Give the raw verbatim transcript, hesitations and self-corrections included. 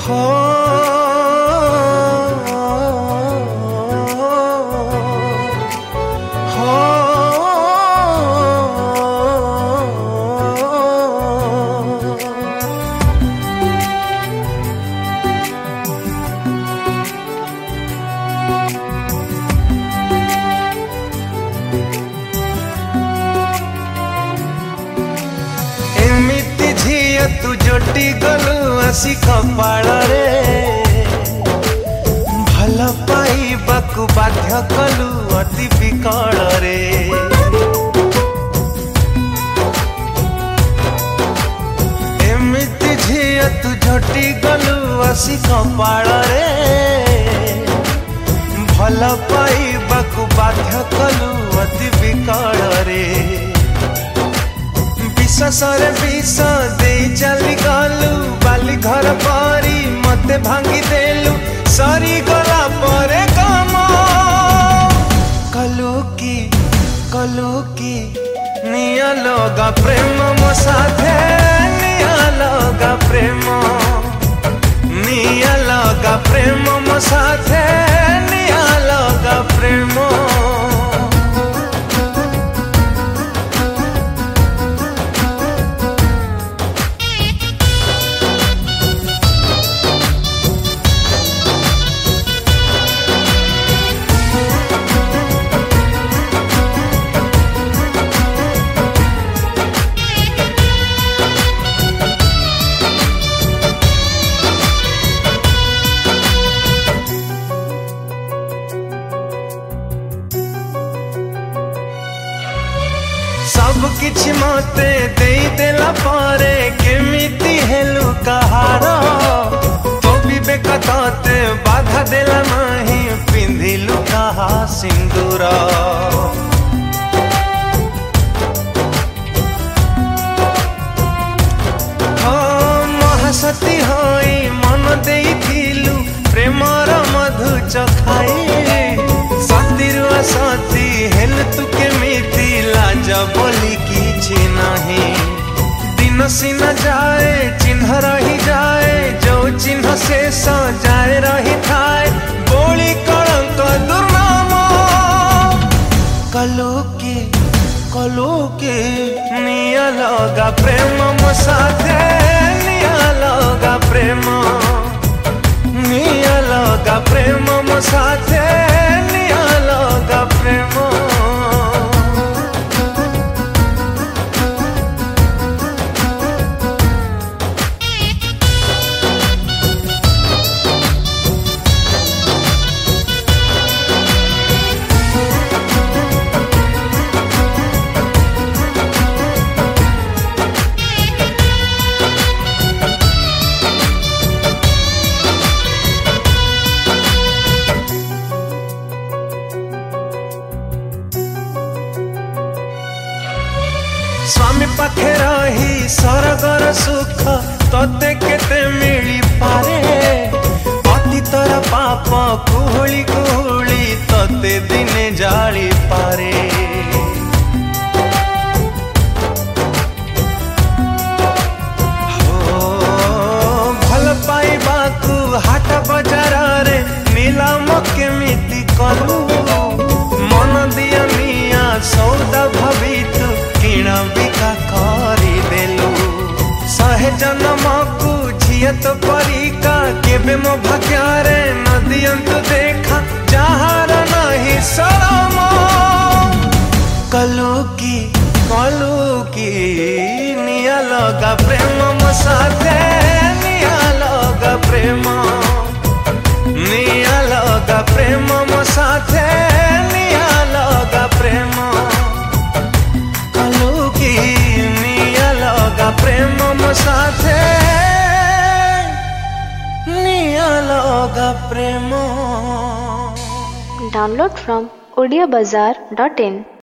हो हो एमिति झिया तू जोटी गलु आसी कपाल रे भल पाइबाकु बाध्य कलु अति विकल रे एमिति झिया तू जोटी गलु आसी कपाल रे भल पाइबाकु बाध्य कलु अति विकल रे विश्वासरे विष दे चली गलु बाली घर परी मते भांगी देलु सरी गला परे काम कलु की कलु की निया लगा प्रेम मो साथे निया लगा प्रेम निया लगा प्रेम मो साथे निया लगा प्रेम सब किछि मते देई देला पारे केमिति हेलु कहार तो विवेक तते बाधा देला नाही पिंधिलु कहा सिंदूर हो महासती होई मन देइथिलु प्रेमर मधु चखाई सतीरु सती हेल तू केमिति लाज बोली किछि नाही दिन सीना जाए चिन्ह रही जाए जो चिन्ह शेष जाए रही थाए बोली कलंक दुर्नाम कलु की कलु की निया लगा प्रेम मो साथे निया लगा प्रेम निया लगा प्रेम मो साथे निया लगा प्रेम स्वामी पाखे रही सरगर सुख तते केते मिली पारे अतीतर पाप कुहुली कुहुली तते दिने जाली पारे हो भल पाइबाकु हाट बजार रे नीलाम केमिति कलु मन दिया मिया सौदा भावितु किणा बिका करी देलु सहे जन्म को झिया तो परिका केबे मो भाग्यारे न दियंतु देखा जहार नहीं शरम कलु की कलु की निया लगा प्रेम मो साथे निया लगा प्रेम निया लगा प्रेम मो साथे निया लगा प्रेम प्रेम मो साथे निया लगा प्रेम Download from odia bazaar dot in